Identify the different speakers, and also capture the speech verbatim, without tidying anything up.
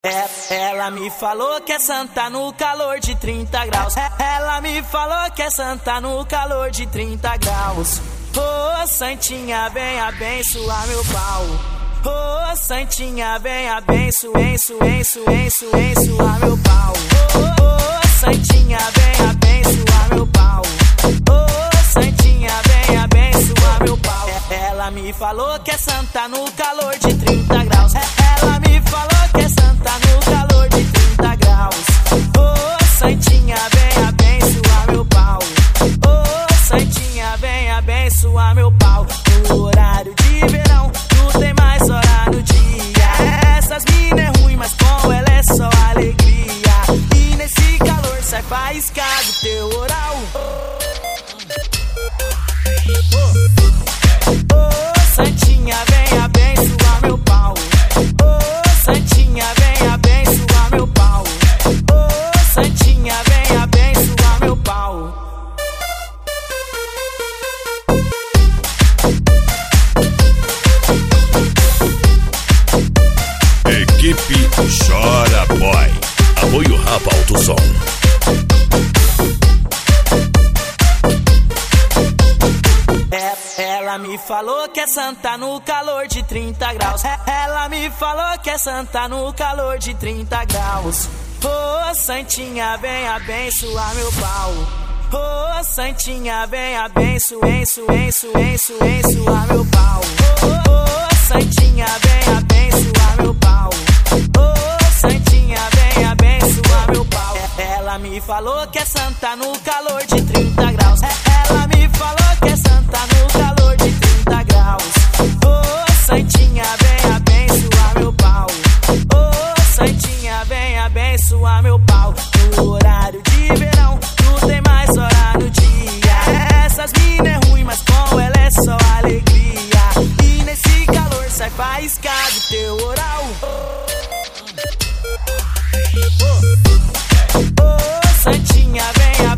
Speaker 1: É, ela me falou que é santa no calor de trinta graus. É, ela me falou que é santa no calor de trinta graus. Ô, oh, santinha, vem abençoar meu pau. Ô, oh, santinha, vem abençoar, enço, enço, enço, ençoar meu pau. Ô, oh, santinha, vem abençoar meu pau. Ô, oh, santinha, vem abençoar meu pau. É, ela me falou que é santa no calor de trinta graus. É, ela me falou que é santa no calor de trinta graus. Ô, oh, santinha, vem abençoar meu pau. Ô, oh, santinha, vem abençoar meu pau. No horário de verão, não tem mais hora no dia. Essas mina é ruim, mas com ela é só alegria. E nesse calor sai faiscado teu oral. Ô, oh, santinha, vem abençoar meu pau. Ô, oh, santinha, vem abençoar meu pau. Ô, oh, santinha, vem abençoar meu pau.
Speaker 2: Equipe Chora Boy. Apoio Rapa Alto Som.
Speaker 1: Ela me falou que é santa no calor de trinta graus. Ela me falou que é santa no calor de trinta graus. Ô, oh, santinha, vem abençoar meu pau. Ô, oh, santinha, vem abençoar, enço, enço, enço, ençoar meu pau. Ô, oh, santinha, vem abençoar meu pau. Ô, oh, santinha, vem abençoar meu pau. Ela me falou que é santa no calor de trinta graus. Ela me falou que é santa no calor de trinta graus. Ô, oh, santinha, vem abençoar meu pau. Ô, oh, santinha, vem abençoar meu pau. No horário de verão, não tem mais hora no dia. Essas mina é ruim, mas com ela é só alegria. E nesse calor sai faiscado teu oral. Ô, oh, santinha, vem